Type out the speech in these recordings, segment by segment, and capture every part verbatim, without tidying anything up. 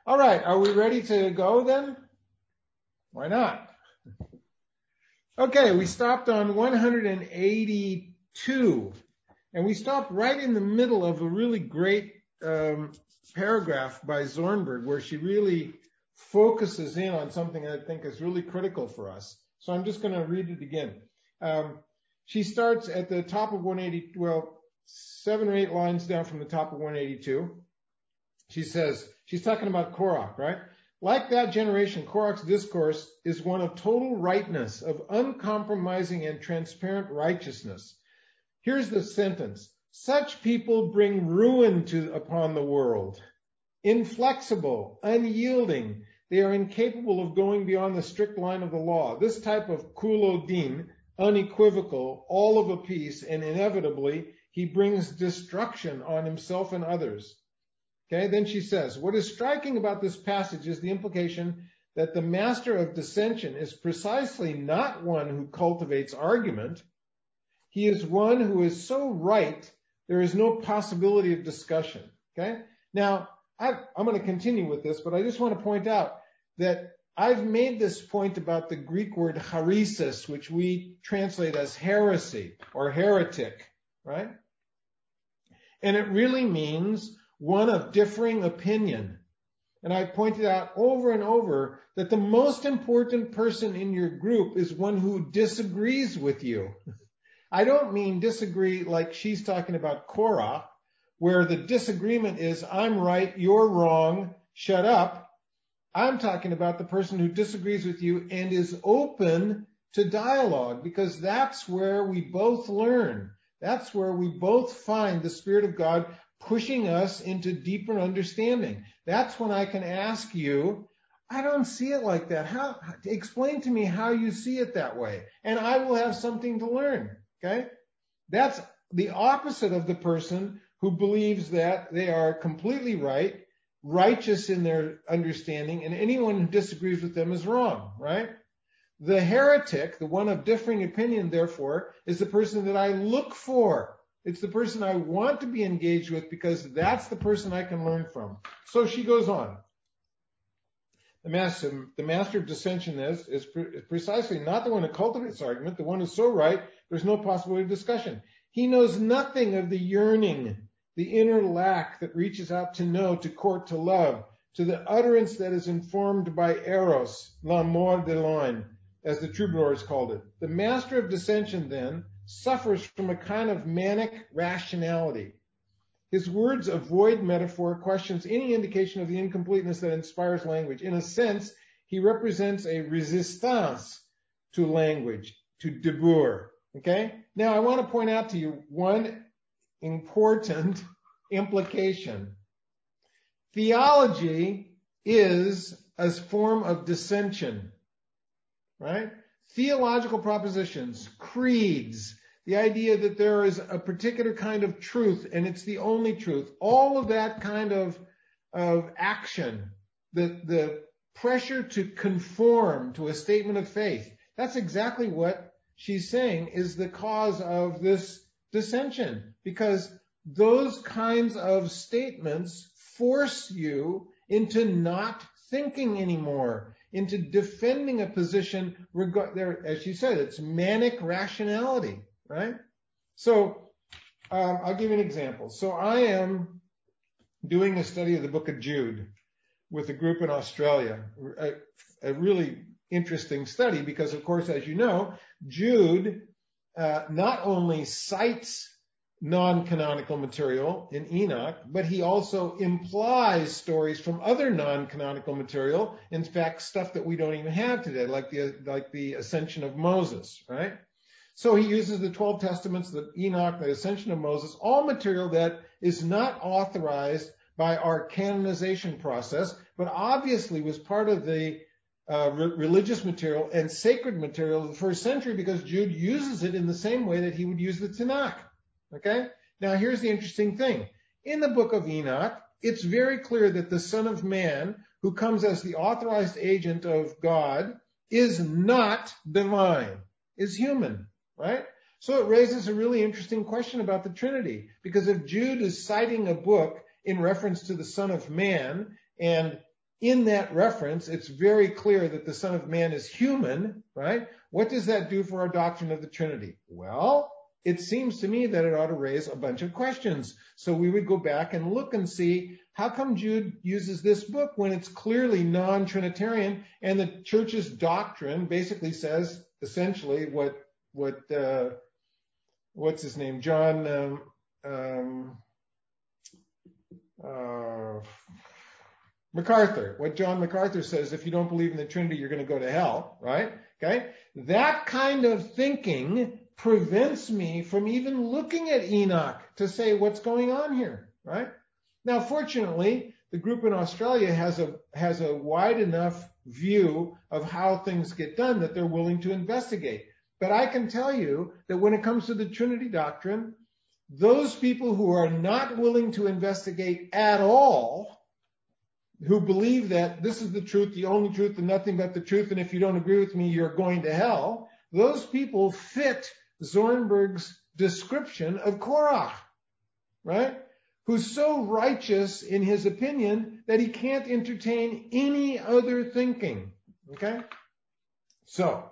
All right, are we ready to go then? Why not? Okay, we stopped on one hundred eighty-two, and we stopped right in the middle of a really great um, paragraph by Zornberg, where she really focuses in on something I think is really critical for us. So I'm just going to read it again. Um, she starts at the top of one eighty, well, seven or eight lines down from the top of one eighty-two. She says, she's talking about Korach, right? Like that generation, Korach's discourse is one of total rightness, of uncompromising and transparent righteousness. Here's the sentence. Such people bring ruin to upon the world. Inflexible, unyielding, they are incapable of going beyond the strict line of the law. This type of kulo din, unequivocal, all of a piece, and inevitably, he brings destruction on himself and others. Okay, then she says, what is striking about this passage is the implication that the master of dissension is precisely not one who cultivates argument. He is one who is so right, there is no possibility of discussion. Okay, now I, I'm going to continue with this, but I just want to point out that I've made this point about the Greek word haresis, which we translate as heresy or heretic, right? And it really means one of differing opinion. And I pointed out over and over that the most important person in your group is one who disagrees with you. I don't mean disagree like she's talking about Korah, where the disagreement is, I'm right, you're wrong, shut up. I'm talking about the person who disagrees with you and is open to dialogue, because that's where we both learn. That's where we both find the Spirit of God pushing us into deeper understanding. That's when I can ask you, I don't see it like that. How, explain to me how you see it that way, and I will have something to learn. Okay? That's the opposite of the person who believes that they are completely right, righteous in their understanding, and anyone who disagrees with them is wrong, right? The heretic, the one of differing opinion, therefore, is the person that I look for. It's the person I want to be engaged with, because that's the person I can learn from. So she goes on. The master, the master of dissension is, is, pre- is precisely not the one who cultivates argument, the one who's so right, there's no possibility of discussion. He knows nothing of the yearning, the inner lack that reaches out to know, to court, to love, to the utterance that is informed by eros, l'amour de l'âme, as the troubadours called it. The master of dissension, then, suffers from a kind of manic rationality. His words avoid metaphor, questions any indication of the incompleteness that inspires language. In a sense, he represents a resistance to language, to debour. Okay? Now, I want to point out to you one important implication. Theology is a form of dissension, right? Theological propositions, creeds, the idea that there is a particular kind of truth and it's the only truth, all of that kind of, of action, the, the pressure to conform to a statement of faith, that's exactly what she's saying is the cause of this dissension, because those kinds of statements force you into not thinking anymore, into defending a position, regard, as she said, it's manic rationality, right? So um, I'll give you an example. So I am doing a study of the book of Jude with a group in Australia, a, a really interesting study because, of course, as you know, Jude uh, not only cites non-canonical material in Enoch, but he also implies stories from other non-canonical material, in fact, stuff that we don't even have today, like the like the ascension of Moses, right? So he uses the twelve testaments, the Enoch, the ascension of Moses, all material that is not authorized by our canonization process, but obviously was part of the uh, re- religious material and sacred material of the first century, because Jude uses it in the same way that he would use the Tanakh. Okay? Now, here's the interesting thing. In the book of Enoch, it's very clear that the Son of Man, who comes as the authorized agent of God, is not divine, is human, right? So it raises a really interesting question about the Trinity, because if Jude is citing a book in reference to the Son of Man, and in that reference, it's very clear that the Son of Man is human, right? What does that do for our doctrine of the Trinity? Well, it seems to me that it ought to raise a bunch of questions. So we would go back and look and see, how come Jude uses this book when it's clearly non-Trinitarian, and the church's doctrine basically says essentially what what uh, what's his name, John um, um, uh, MacArthur. What John MacArthur says: if you don't believe in the Trinity, you're going to go to hell, right? Okay, that kind of thinking prevents me from even looking at Enoch to say what's going on here, right? Now, fortunately, the group in Australia has a has a wide enough view of how things get done that they're willing to investigate. But I can tell you that when it comes to the Trinity doctrine, those people who are not willing to investigate at all, who believe that this is the truth, the only truth, and nothing but the truth, and if you don't agree with me, you're going to hell, those people fit Zornberg's description of Korach, right? Who's so righteous in his opinion that he can't entertain any other thinking, okay? So,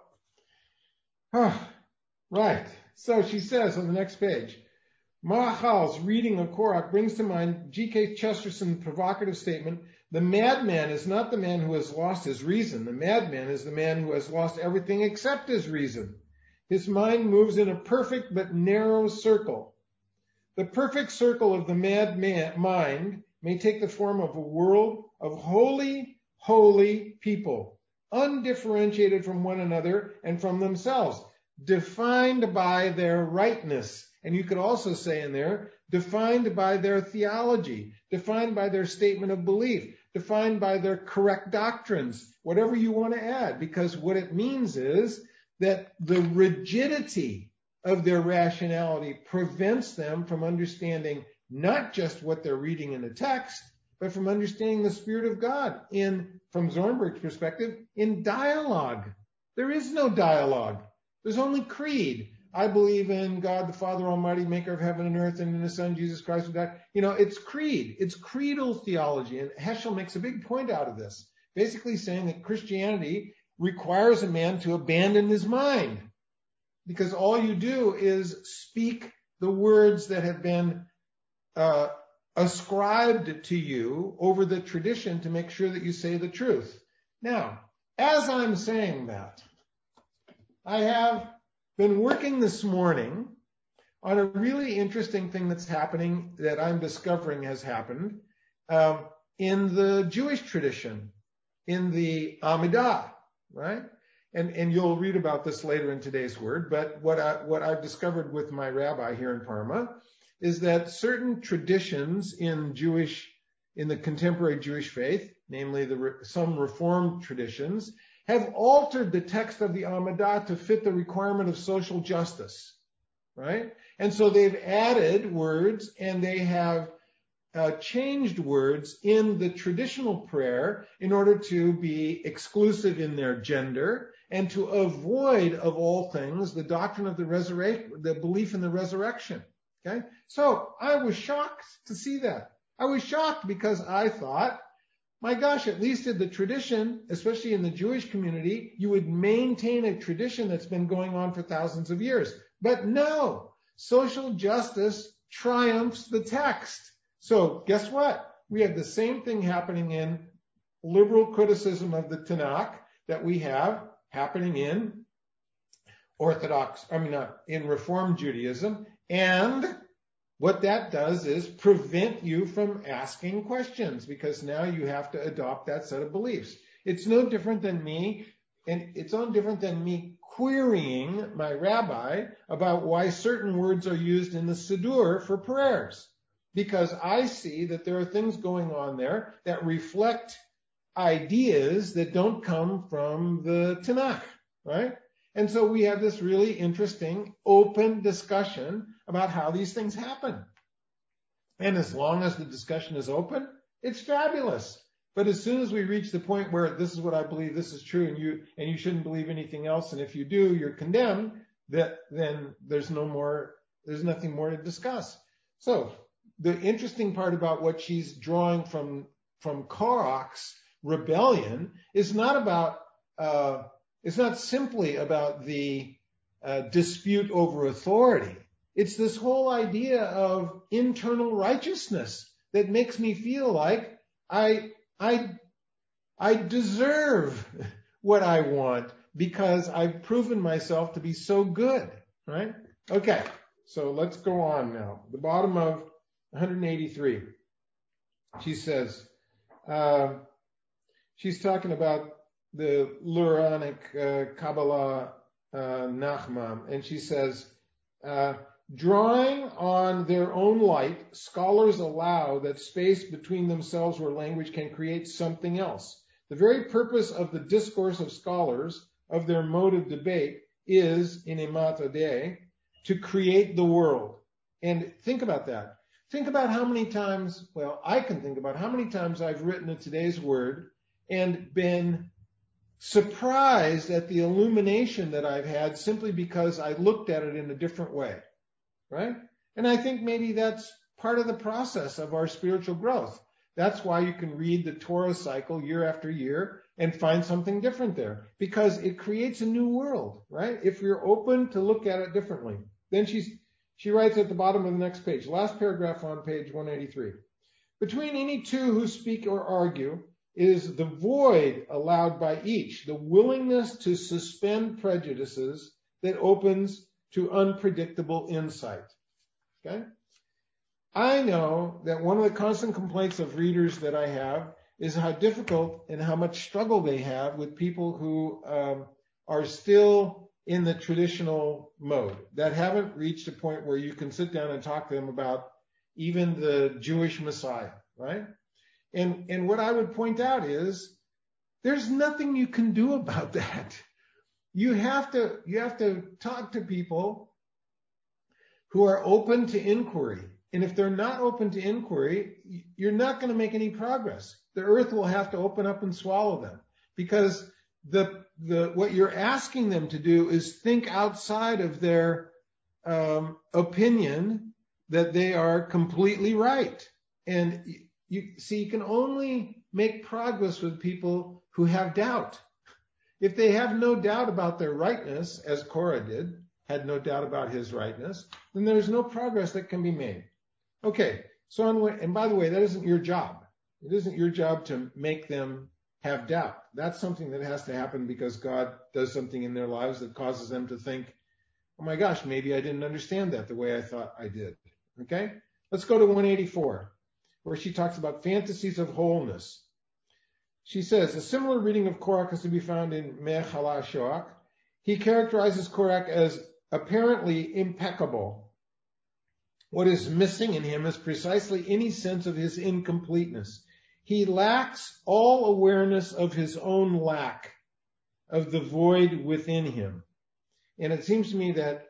oh, right. So she says on the next page, Mahal's reading of Korach brings to mind G K Chesterton's provocative statement, the madman is not the man who has lost his reason. The madman is the man who has lost everything except his reason. His mind moves in a perfect but narrow circle. The perfect circle of the mad man, mind may take the form of a world of holy, holy people, undifferentiated from one another and from themselves, defined by their rightness. And you could also say in there, defined by their theology, defined by their statement of belief, defined by their correct doctrines, whatever you want to add, because what it means is that the rigidity of their rationality prevents them from understanding not just what they're reading in the text, but from understanding the Spirit of God in, from Zornberg's perspective, in dialogue. There is no dialogue. There's only creed. I believe in God, the Father Almighty, maker of heaven and earth, and in His Son, Jesus Christ, who died. You know, it's creed. It's creedal theology. And Heschel makes a big point out of this, basically saying that Christianity requires a man to abandon his mind, because all you do is speak the words that have been uh, ascribed to you over the tradition to make sure that you say the truth. Now, as I'm saying that, I have been working this morning on a really interesting thing that's happening that I'm discovering has happened um, in the Jewish tradition, in the Amidah, right? And, and you'll read about this later in today's word, but what, I, what I've discovered with my rabbi here in Parma is that certain traditions in Jewish, in the contemporary Jewish faith, namely the, some Reformed traditions, have altered the text of the Amidah to fit the requirement of social justice, right? And so they've added words and they have uh, changed words in the traditional prayer in order to be exclusive in their gender and to avoid, of all things, the doctrine of the resurrection, the belief in the resurrection, okay? So I was shocked to see that. I was shocked because I thought, my gosh, at least in the tradition, especially in the Jewish community, you would maintain a tradition that's been going on for thousands of years. But no, social justice triumphs the text. So guess what? We have the same thing happening in liberal criticism of the Tanakh that we have happening in Orthodox, I mean, not in Reform Judaism. And what that does is prevent you from asking questions, because now you have to adopt that set of beliefs. It's no different than me, and it's no different than me querying my rabbi about why certain words are used in the Siddur for prayers, because I see that there are things going on there that reflect ideas that don't come from the Tanakh, right? And so we have this really interesting open discussion about how these things happen. And as long as the discussion is open, it's fabulous. But as soon as we reach the point where this is what I believe, this is true, and you and you shouldn't believe anything else, and if you do, you're condemned, that then there's no more, there's nothing more to discuss. So the interesting part about what she's drawing from from Korach's rebellion is not about, uh, it's not simply about the uh, dispute over authority. It's this whole idea of internal righteousness that makes me feel like I, I, I deserve what I want because I've proven myself to be so good, right? Okay, so let's go on now. The bottom of one hundred eighty-three. She says, uh, she's talking about the Luranic uh, Kabbalah uh, Nachman, and she says, uh, drawing on their own light, scholars allow that space between themselves where language can create something else. The very purpose of the discourse of scholars, of their mode of debate, is, in Emat Adeh, to create the world. And think about that. Think about how many times, well, I can think about how many times I've written a Today's Word and been surprised at the illumination that I've had simply because I looked at it in a different way, right? And I think maybe that's part of the process of our spiritual growth. That's why you can read the Torah cycle year after year and find something different there, because it creates a new world, right? If you're open to look at it differently. Then she's, she writes at the bottom of the next page, last paragraph on page one eighty-three. Between any two who speak or argue is the void allowed by each, the willingness to suspend prejudices that opens to unpredictable insight. Okay? I know that one of the constant complaints of readers that I have is how difficult and how much struggle they have with people who um, are still in the traditional mode, that haven't reached a point where you can sit down and talk to them about even the Jewish Messiah, right? And, and what I would point out is there's nothing you can do about that. You have to, you have to talk to people who are open to inquiry. And if they're not open to inquiry, you're not going to make any progress. The earth will have to open up and swallow them, because the, the, what you're asking them to do is think outside of their um, opinion that they are completely right. And you, you see, you can only make progress with people who have doubt. If they have no doubt about their rightness, as Korah did, had no doubt about his rightness, then there's no progress that can be made. Okay, so on, and by the way, that isn't your job. It isn't your job to make them have doubt. That's something that has to happen because God does something in their lives that causes them to think, oh my gosh, maybe I didn't understand that the way I thought I did. Okay, let's go to one eighty-four, where she talks about fantasies of wholeness. She says, a similar reading of Korach is to be found in Meh Hala Shoach. He characterizes Korach as apparently impeccable. What is missing in him is precisely any sense of his incompleteness. He lacks all awareness of his own lack, of the void within him. And it seems to me that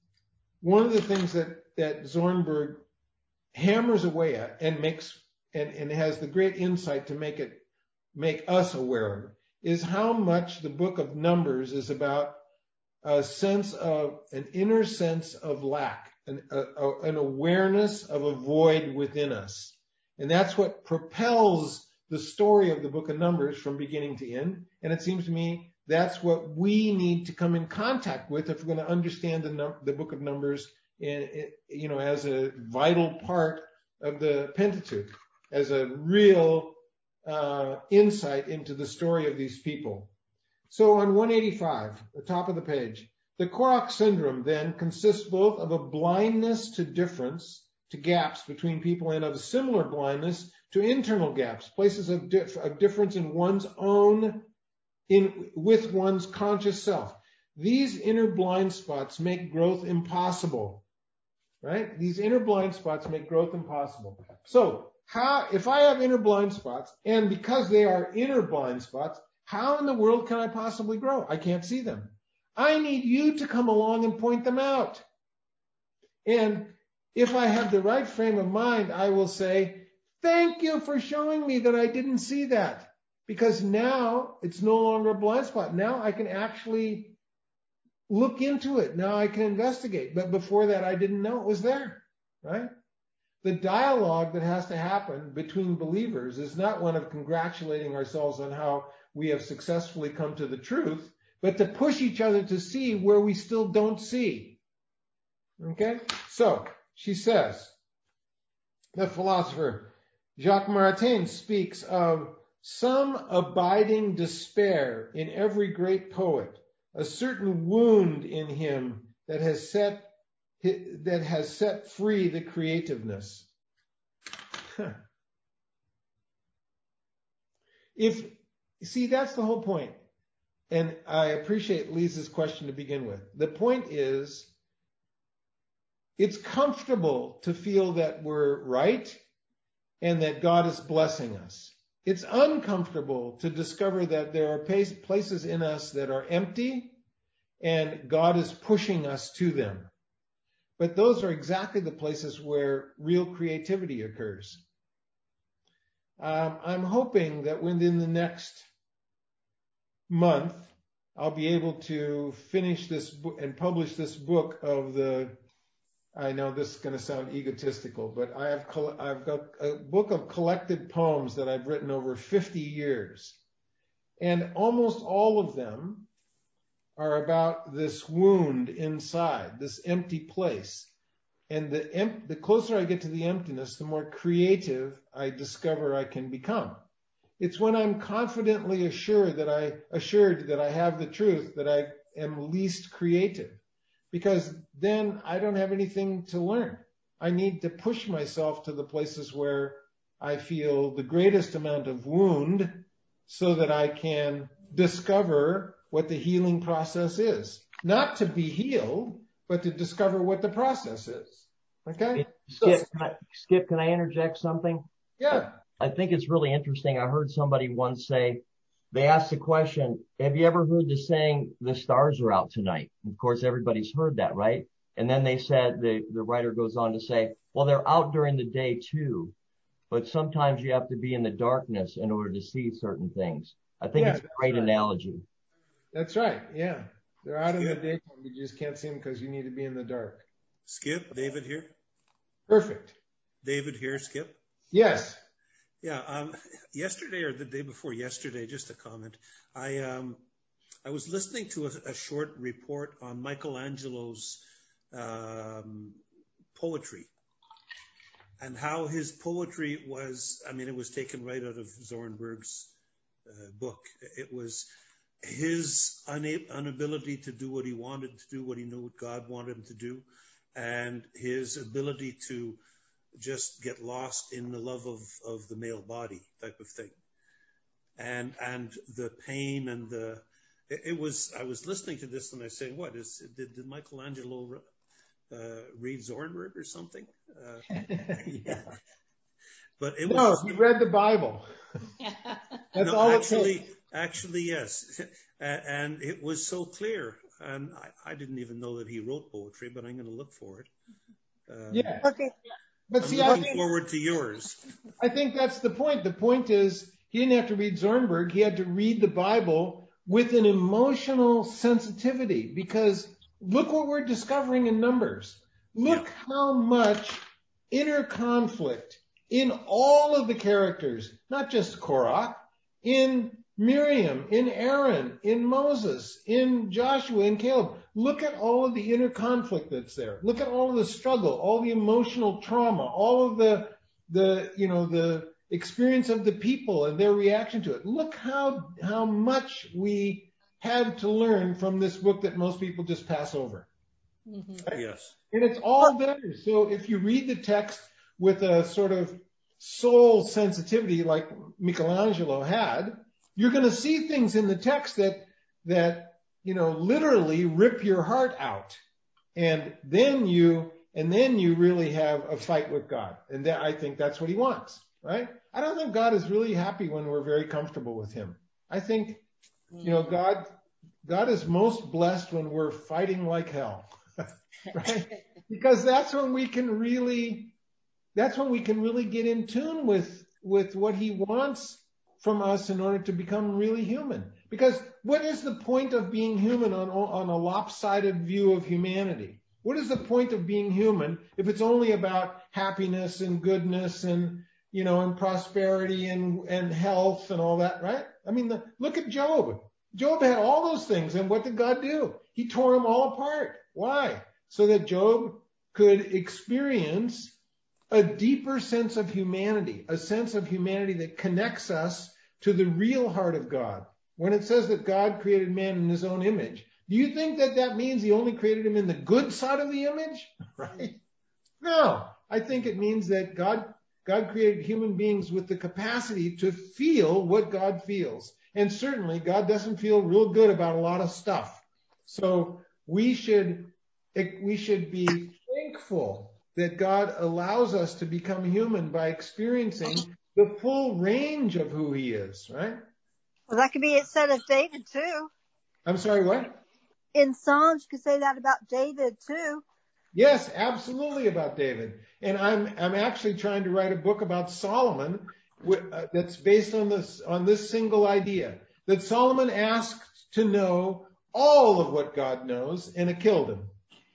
one of the things that, that Zornberg hammers away at and makes and, and has the great insight to make it make us aware of is how much the book of Numbers is about a sense of an inner sense of lack, an, a, an awareness of a void within us. And that's what propels the story of the book of Numbers from beginning to end. And it seems to me that's what we need to come in contact with if we're going to understand the, the book of Numbers in, you know, as a vital part of the Pentateuch, as a real uh, insight into the story of these people. So on one eighty-five, the top of the page, the Korach syndrome then consists both of a blindness to difference, to gaps between people, and of a similar blindness to internal gaps, places of, dif- of difference in one's own, in with one's conscious self. These inner blind spots make growth impossible, right? These inner blind spots make growth impossible. So how, if I have inner blind spots, and because they are inner blind spots, how in the world can I possibly grow? I can't see them. I need you to come along and point them out. And if I have the right frame of mind, I will say, thank you for showing me that I didn't see that. Because now it's no longer a blind spot. Now I can actually look into it. Now I can investigate. But before that, I didn't know it was there, right? the dialogue that has to happen between believers is not one of congratulating ourselves on how we have successfully come to the truth, but to push each other to see where we still don't see. Okay? So, she says, the philosopher Jacques Maritain speaks of some abiding despair in every great poet, a certain wound in him that has set that has set free the creativeness. If see, that's the whole point. And I appreciate Lisa's question to begin with. The point is, it's comfortable to feel that we're right and that God is blessing us. It's uncomfortable to discover that there are places in us that are empty and God is pushing us to them. But those are exactly the places where real creativity occurs. Um, I'm hoping that within the next month, I'll be able to finish this book and publish this book of the, I know this is going to sound egotistical, but I have, I've got a book of collected poems that I've written over fifty years. And almost all of them are about this wound inside, this empty place. And the, em- the closer I get to the emptiness, the more creative I discover I can become. It's when I'm confidently assured that I assured that I have the truth that I am least creative, because then I don't have anything to learn. I need to push myself to the places where I feel the greatest amount of wound so that I can discover what the healing process is. Not to be healed, but to discover what the process is. Okay? Skip, So, can I, Skip, can I interject something? yeah. I think it's really interesting. I heard somebody once say, they asked the question, have you ever heard the saying, the stars are out tonight? Of course, everybody's heard that, right? And then they said, the, the writer goes on to say, well, they're out during the day too, but sometimes you have to be in the darkness in order to see certain things. I think Yeah, it's a great right. analogy. That's right. Yeah. They're out in the daytime. You just can't see them because you need to be in the dark. Skip, David here. Perfect. David here, Skip. Yes. Yeah. Um, yesterday or the day before yesterday, just a comment. I um, I was listening to a, a short report on Michelangelo's um, poetry and how his poetry was. I mean, it was taken right out of Zornberg's uh, book. It was his una- inability to do what he wanted to do, what he knew what God wanted him to do, and his ability to just get lost in the love of, of the male body type of thing. And, and the pain and the, it, it was, I was listening to this and I say, what is, did, did Michelangelo uh, read Zornberg or something? Uh, Yeah. But it No, was, he read the Bible. That's no, all actually, it takes. actually, yes. And it was so clear. And I, I didn't even know that he wrote poetry, but I'm going to look for it. Um, Yeah. Okay. But I'm see, I looking think, forward to yours. I think that's the point. The point is he didn't have to read Zornberg. He had to read the Bible with an emotional sensitivity, because look what we're discovering in Numbers. Look Yeah. how much inner conflict in all of the characters, not just Korach, in Miriam, in Aaron, in Moses, in Joshua, in Caleb. Look at all of the inner conflict that's there. Look at all of the struggle, all the emotional trauma, all of the, the, you know, the experience of the people and their reaction to it. Look how, how much we have to learn from this book that most people just pass over. Mm-hmm. Right? Yes. And it's all there. So if you read the text with a sort of soul sensitivity like Michelangelo had, you're going to see things in the text that, that, you know, literally rip your heart out. And then you, and then you really have a fight with God. And that, I think that's what he wants, right? I don't think God is really happy when we're very comfortable with him. I think, you know, God, God is most blessed when we're fighting like hell, right? Because that's when we can really, that's when we can really get in tune with, with what he wants from us in order to become really human. Because what is the point of being human on, on a lopsided view of humanity? What is the point of being human if it's only about happiness and goodness and, you know, and prosperity and, and health and all that, right? I mean, the, look at Job. Job had all those things, and what did God do? He tore them all apart. Why? So that Job could experience a deeper sense of humanity, a sense of humanity that connects us to the real heart of God. When it says that God created man in his own image, do you think that that means he only created him in the good side of the image? Right? No. I think it means that God, God created human beings with the capacity to feel what God feels. And certainly God doesn't feel real good about a lot of stuff. So we should, we should be thankful that God allows us to become human by experiencing the full range of who he is, right? Well, that could be it said of David too. I'm sorry, what? In Psalms, you could say that about David too. Yes, absolutely about David. And I'm I'm actually trying to write a book about Solomon uh, that's based on this on this single idea that Solomon asked to know all of what God knows, and it killed him.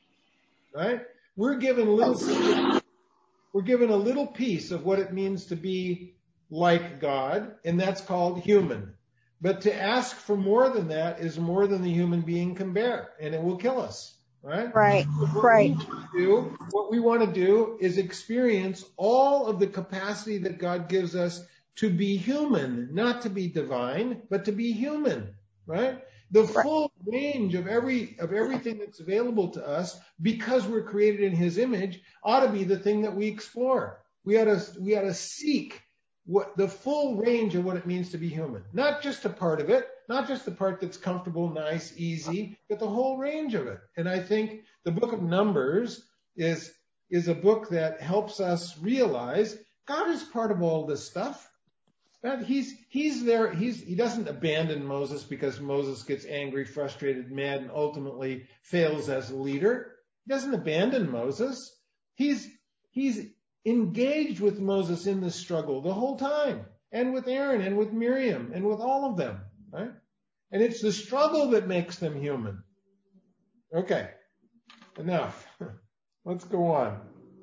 Right? We're given little we're given a little piece of what it means to be like God, and that's called human. But to ask for more than that is more than the human being can bear, and it will kill us, right? Right, what right. We want to do, what we want to do is experience all of the capacity that God gives us to be human, not to be divine, but to be human, right? The full range of every of everything that's available to us, because we're created in his image, ought to be the thing that we explore. We ought to we ought to seek what the full range of what it means to be human, not just a part of it, not just the part that's comfortable, nice, easy, but the whole range of it. And I think the book of Numbers is is a book that helps us realize God is part of all this stuff. And he's he's there. He's he doesn't abandon Moses because Moses gets angry, frustrated, mad, and ultimately fails as a leader. He doesn't abandon Moses. He's he's engaged with Moses in this struggle the whole time, and with Aaron and with Miriam and with all of them, right? And it's the struggle that makes them human. Okay, enough. Let's go on.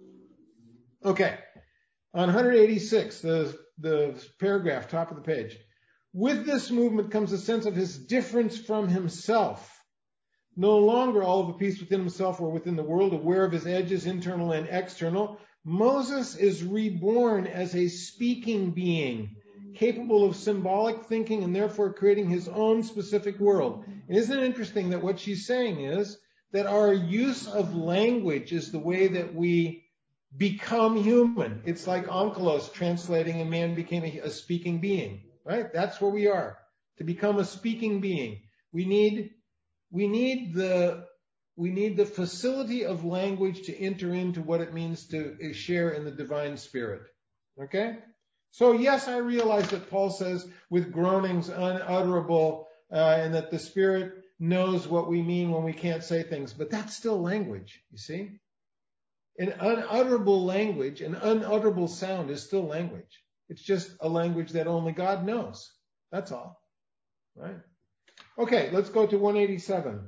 Okay, on one eighty-six, the, the paragraph, top of the page. With this movement comes a sense of his difference from himself. No longer all of a piece within himself or within the world, aware of his edges, internal and external. Moses is reborn as a speaking being, capable of symbolic thinking and therefore creating his own specific world. And isn't it interesting that what she's saying is that our use of language is the way that we become human. It's like onkelos translating a man became a, a speaking being, right? That's where we are, to become a speaking being. We need, we need the We need the facility of language to enter into what it means to share in the divine spirit. Okay? So yes, I realize that Paul says with groanings unutterable, uh, and that the Spirit knows what we mean when we can't say things, but that's still language, you see? An unutterable language, an unutterable sound is still language. It's just a language that only God knows. That's all. Right? Okay, let's go to one eighty-seven.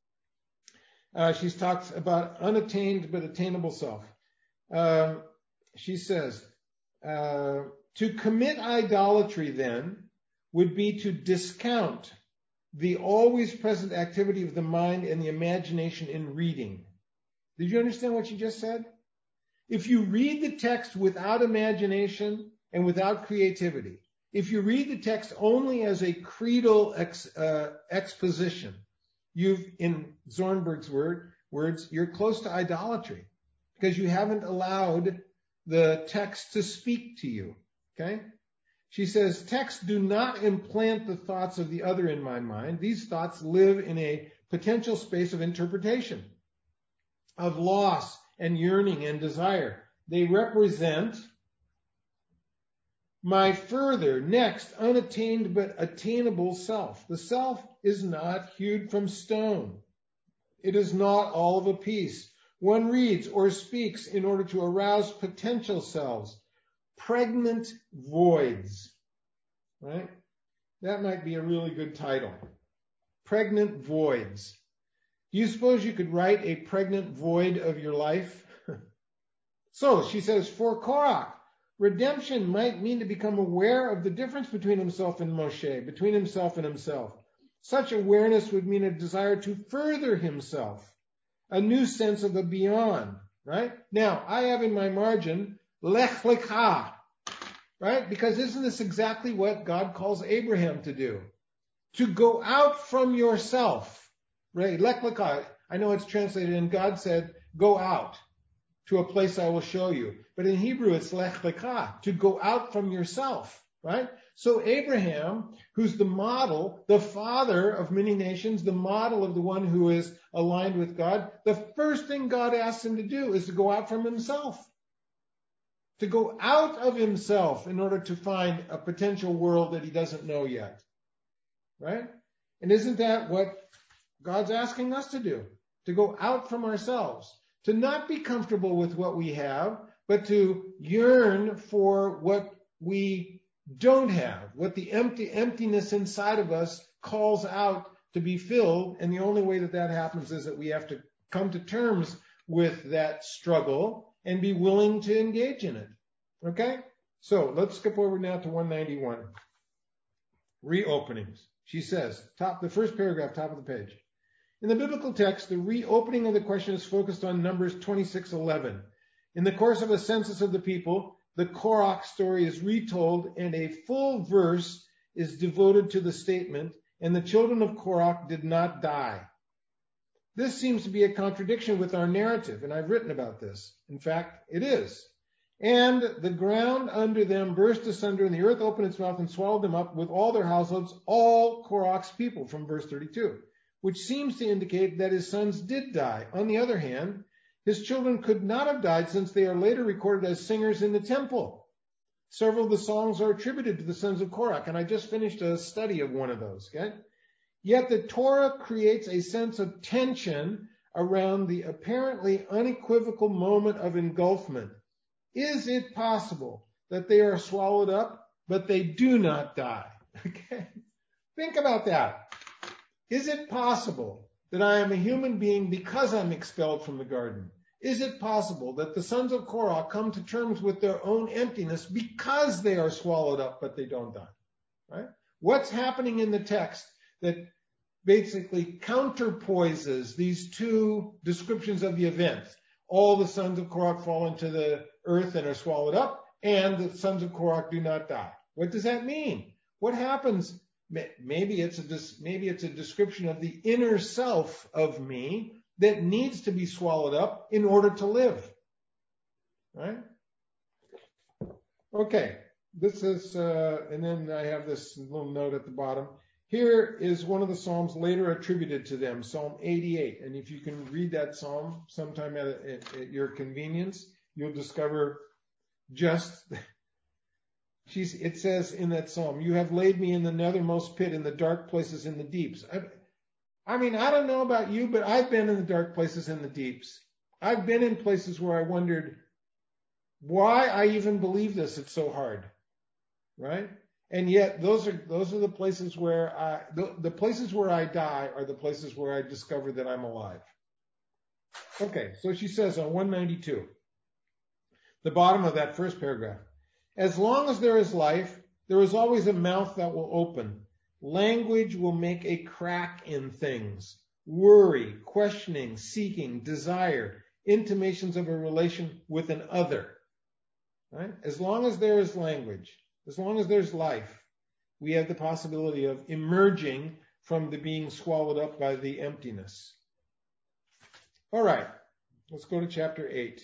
Uh, she talks about unattained but attainable self. Uh, she says, uh, to commit idolatry then would be to discount the always present activity of the mind and the imagination in reading. Did you understand what she just said? If you read the text without imagination and without creativity, if you read the text only as a creedal ex, uh, exposition, you've, in Zornberg's word, words, you're close to idolatry because you haven't allowed the text to speak to you. Okay? She says, texts do not implant the thoughts of the other in my mind. These thoughts live in a potential space of interpretation, of loss and yearning and desire. They represent my further, next, unattained but attainable self. The self is not hewed from stone. It is not all of a piece. One reads or speaks in order to arouse potential selves, pregnant voids. Right? That might be a really good title. Pregnant voids. Do you suppose you could write a pregnant void of your life? So she says, for Korach, redemption might mean to become aware of the difference between himself and Moshe, between himself and himself. Such awareness would mean a desire to further himself, a new sense of the beyond, right? Now, I have in my margin, lech lecha, right? Because isn't this exactly what God calls Abraham to do? To go out from yourself, right? Lech lecha. I know it's translated, and God said, go out to a place I will show you. But in Hebrew, it's lech lecha, to go out from yourself, right? So Abraham, who's the model, the father of many nations, the model of the one who is aligned with God, the first thing God asks him to do is to go out from himself. To go out of himself in order to find a potential world that he doesn't know yet, right? And isn't that what God's asking us to do? To go out from ourselves, to not be comfortable with what we have, but to yearn for what we don't have, what the empty emptiness inside of us calls out to be filled. And the only way that that happens is that we have to come to terms with that struggle and be willing to engage in it. Okay? So let's skip over now to one ninety-one. Reopenings. She says, top, the first paragraph, top of the page. In the biblical text, the reopening of the question is focused on Numbers twenty-six eleven. In the course of a census of the people, the Korach story is retold, and a full verse is devoted to the statement, and the children of Korach did not die. This seems to be a contradiction with our narrative, and I've written about this. In fact, it is. And the ground under them burst asunder, and the earth opened its mouth and swallowed them up with all their households, all Korach's people, from verse thirty-two, which seems to indicate that his sons did die. On the other hand, his children could not have died, since they are later recorded as singers in the temple. Several of the songs are attributed to the sons of Korach, and I just finished a study of one of those, okay? Yet the Torah creates a sense of tension around the apparently unequivocal moment of engulfment. Is it possible that they are swallowed up, but they do not die? Okay? Think about that. Is it possible that I am a human being because I'm expelled from the garden? Is it possible that the sons of Korah come to terms with their own emptiness because they are swallowed up, but they don't die? Right? What's happening in the text that basically counterpoises these two descriptions of the events? All the sons of Korah fall into the earth and are swallowed up, and the sons of Korah do not die. What does that mean? What happens? Maybe it's a maybe it's a description of the inner self of me that needs to be swallowed up in order to live. Right? Okay. This is, uh, and then I have this little note at the bottom. Here is one of the psalms later attributed to them, Psalm eighty-eight. And if you can read that psalm sometime at, at, at your convenience, you'll discover just, she's, it says in that psalm, you have laid me in the nethermost pit, in the dark places in the deeps. I, I mean, I don't know about you, but I've been in the dark places in the deeps. I've been in places where I wondered why I even believe this. It's so hard, right? And yet those are, those are the places where I, the, the places where I die are the places where I discover that I'm alive. Okay. So she says on one ninety-two, the bottom of that first paragraph, as long as there is life, there is always a mouth that will open. Language will make a crack in things. Worry, questioning, seeking, desire, intimations of a relation with an other. Right? As long as there is language, as long as there's life, we have the possibility of emerging from the being swallowed up by the emptiness. All right, let's go to chapter eight.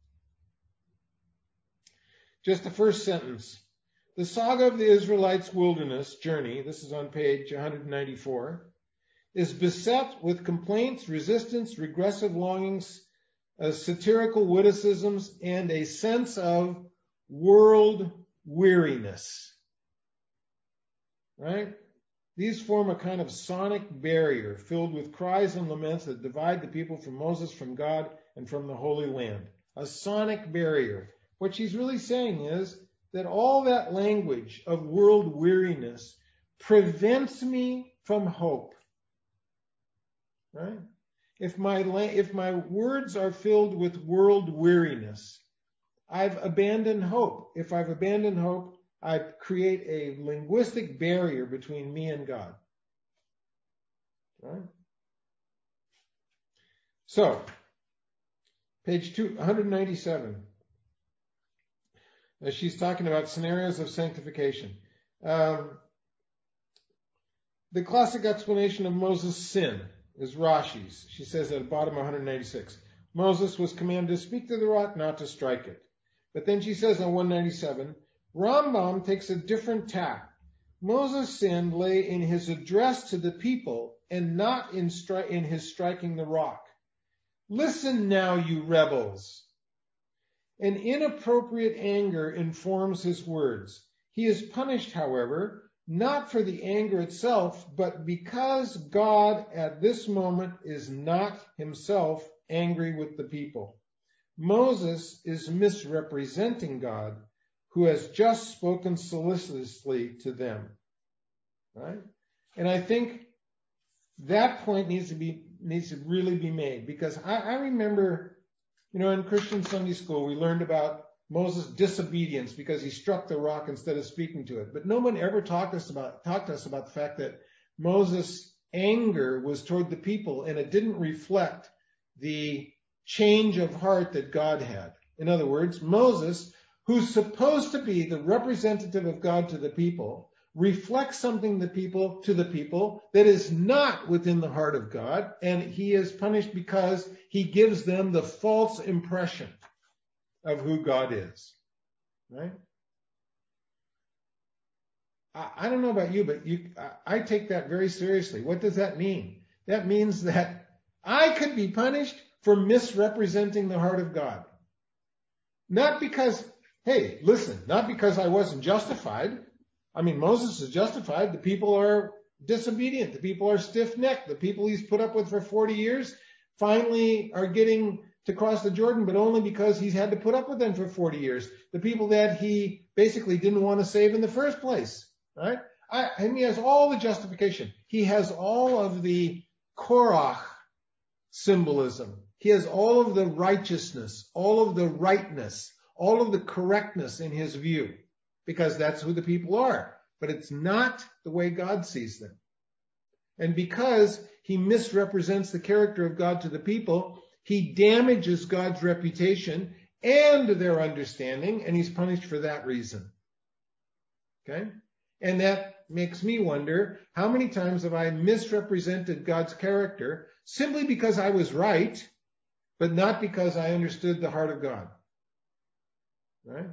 Just the first sentence. The saga of the Israelites' wilderness journey, this is on page one ninety-four, is beset with complaints, resistance, regressive longings, uh, satirical witticisms, and a sense of world weariness. Right? These form a kind of sonic barrier filled with cries and laments that divide the people from Moses, from God, and from the Holy Land. A sonic barrier. What she's really saying is that all that language of world weariness prevents me from hope. Right? If my, if my words are filled with world weariness, I've abandoned hope. If I've abandoned hope, I create a linguistic barrier between me and God. Right? So, page two, one ninety-seven. As she's talking about scenarios of sanctification. Um, the classic explanation of Moses' sin is Rashi's. She says at the bottom of one ninety-six. Moses was commanded to speak to the rock, not to strike it. But then she says on one ninety-seven, Rambam takes a different tack. Moses' sin lay in his address to the people and not in, stri- in his striking the rock. Listen now, you rebels. An inappropriate anger informs his words. He is punished, however, not for the anger itself, but because God at this moment is not himself angry with the people. Moses is misrepresenting God, who has just spoken solicitously to them. Right? And I think that point needs to be needs to really be made, because I, I remember, you know, in Christian Sunday school, we learned about Moses' disobedience because he struck the rock instead of speaking to it. But no one ever talked us about talked to us about the fact that Moses' anger was toward the people, and it didn't reflect the change of heart that God had. In other words, Moses, who's supposed to be the representative of God to the people, reflects something the people to the people that is not within the heart of God, and he is punished because he gives them the false impression of who God is. Right? I, I don't know about you, but you, I, I take that very seriously. What does that mean? That means that I could be punished for misrepresenting the heart of God. Not because, hey, listen, not because I wasn't justified. I mean, Moses is justified. The people are disobedient. The people are stiff-necked. The people he's put up with for forty years finally are getting to cross the Jordan, but only because he's had to put up with them for forty years. The people that he basically didn't want to save in the first place, right? I, and he has all the justification. He has all of the Korach symbolism. He has all of the righteousness, all of the rightness, all of the correctness in his view, because that's who the people are. But it's not the way God sees them. And because he misrepresents the character of God to the people, he damages God's reputation and their understanding, and he's punished for that reason. Okay? And that makes me wonder, how many times have I misrepresented God's character simply because I was right, but not because I understood the heart of God? Right?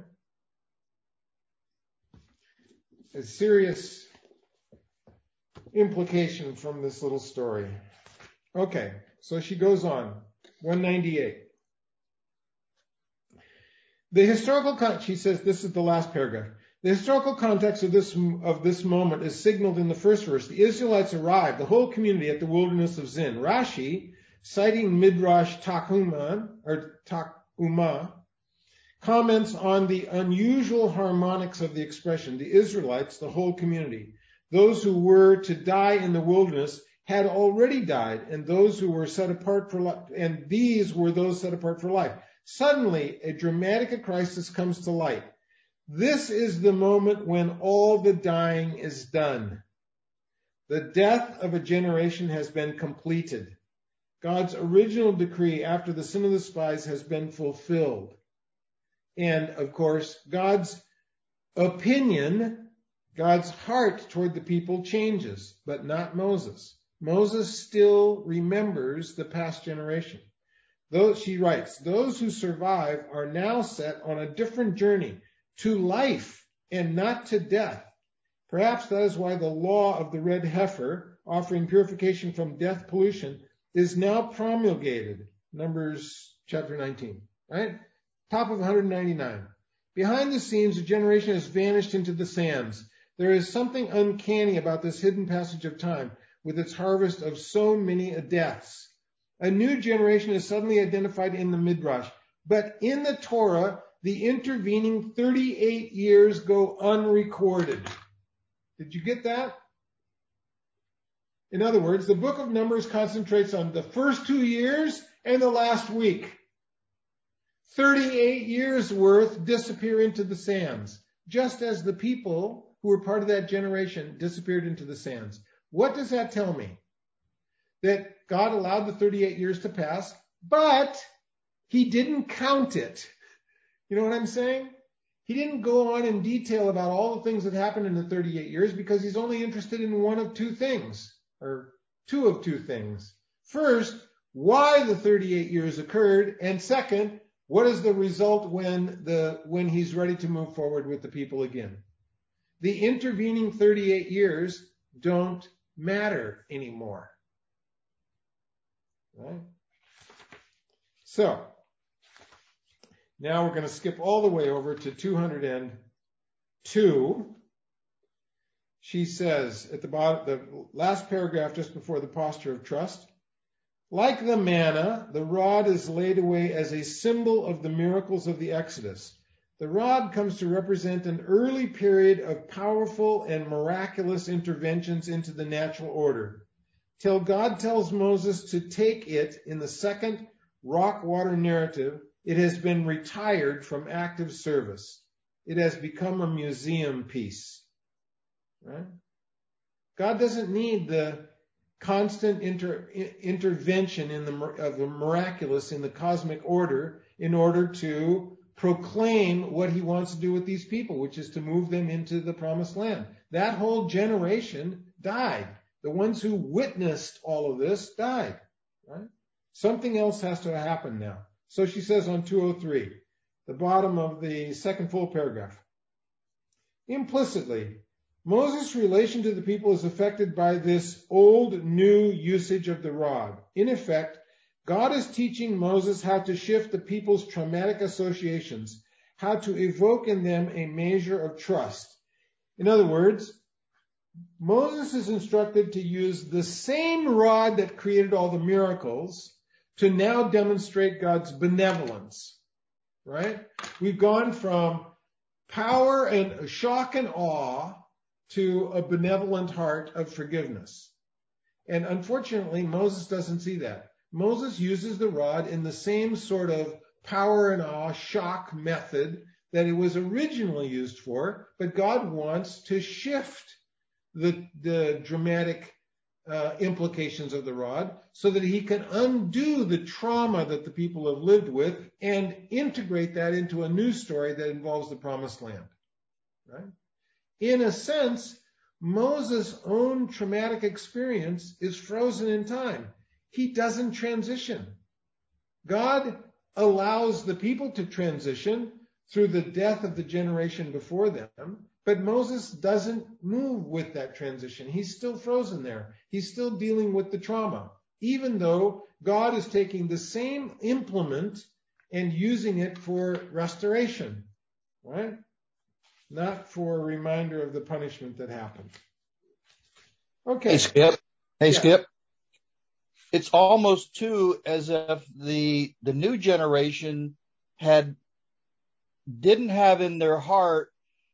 A serious implication from this little story. Okay, so she goes on. one ninety-eight. The historical con- she says, this is the last paragraph. The historical context of this of this moment is signaled in the first verse. The Israelites arrived, the whole community, at the wilderness of Zin. Rashi, citing Midrash Takuma or Takuma, comments on the unusual harmonics of the expression. The Israelites, the whole community. Those who were to die in the wilderness had already died, and those who were set apart for life, and these were those set apart for life. Suddenly, a dramatic crisis comes to light. This is the moment when all the dying is done. The death of a generation has been completed. God's original decree after the sin of the spies has been fulfilled. And, of course, God's opinion, God's heart toward the people changes, but not Moses. Moses still remembers the past generation. Those, she writes, those who survive are now set on a different journey to life and not to death. Perhaps that is why the law of the red heifer, offering purification from death pollution, is now promulgated. Numbers chapter nineteen, right? Top of one ninety-nine. Behind the scenes, a generation has vanished into the sands. There is something uncanny about this hidden passage of time with its harvest of so many deaths. A new generation is suddenly identified in the Midrash, but in the Torah, the intervening thirty-eight years go unrecorded. Did you get that? In other words, the book of Numbers concentrates on the first two years and the last week. thirty-eight years worth disappear into the sands, just as the people who were part of that generation disappeared into the sands. What does that tell me? That God allowed the thirty-eight years to pass, but he didn't count it. You know what I'm saying? He didn't go on in detail about all the things that happened in the thirty-eight years because he's only interested in one of two things, or two of two things. First, why the thirty-eight years occurred, and second, what is the result when the when he's ready to move forward with the people again? The intervening thirty-eight years don't matter anymore. Right? So, now we're going to skip all the way over to two hundred two. She says at the bottom, the last paragraph just before the posture of trust, like the manna, the rod is laid away as a symbol of the miracles of the Exodus. The rod comes to represent an early period of powerful and miraculous interventions into the natural order, till God tells Moses to take it in the second rock water narrative. It has been retired from active service. It has become a museum piece. Right? God doesn't need the constant inter, intervention in the, of the miraculous in the cosmic order in order to proclaim what he wants to do with these people, which is to move them into the promised land. That whole generation died. The ones who witnessed all of this died. Right? Something else has to happen now. So she says on two oh three, the bottom of the second full paragraph. Implicitly, Moses' relation to the people is affected by this old-new usage of the rod. In effect, God is teaching Moses how to shift the people's traumatic associations, how to evoke in them a measure of trust. In other words, Moses is instructed to use the same rod that created all the miracles to now demonstrate God's benevolence, right? We've gone from power and shock and awe to a benevolent heart of forgiveness. And unfortunately, Moses doesn't see that. Moses uses the rod in the same sort of power and awe, shock method that it was originally used for, but God wants to shift the, the dramatic uh, implications of the rod so that he can undo the trauma that the people have lived with and integrate that into a new story that involves the promised land. Right? In a sense, Moses' own traumatic experience is frozen in time. He doesn't transition. God allows the people to transition through the death of the generation before them, but Moses doesn't move with that transition. He's still frozen there. He's still dealing with the trauma, even though God is taking the same implement and using it for restoration, right? Not for a reminder of the punishment that happened. Okay. Hey, Skip. Hey, Yeah. Skip. It's almost too as if the the new generation had didn't have in their heart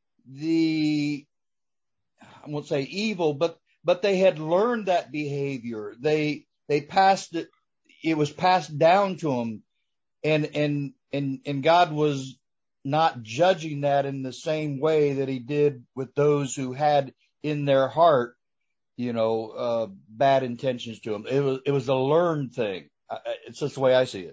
the, I won't say evil, but but they had learned that behavior. They they passed it. It was passed down to them, and and and and God was not judging that in the same way that he did with those who had in their heart, you know, uh, bad intentions to them. It was, it was a learned thing. Uh, it's just the way I see it.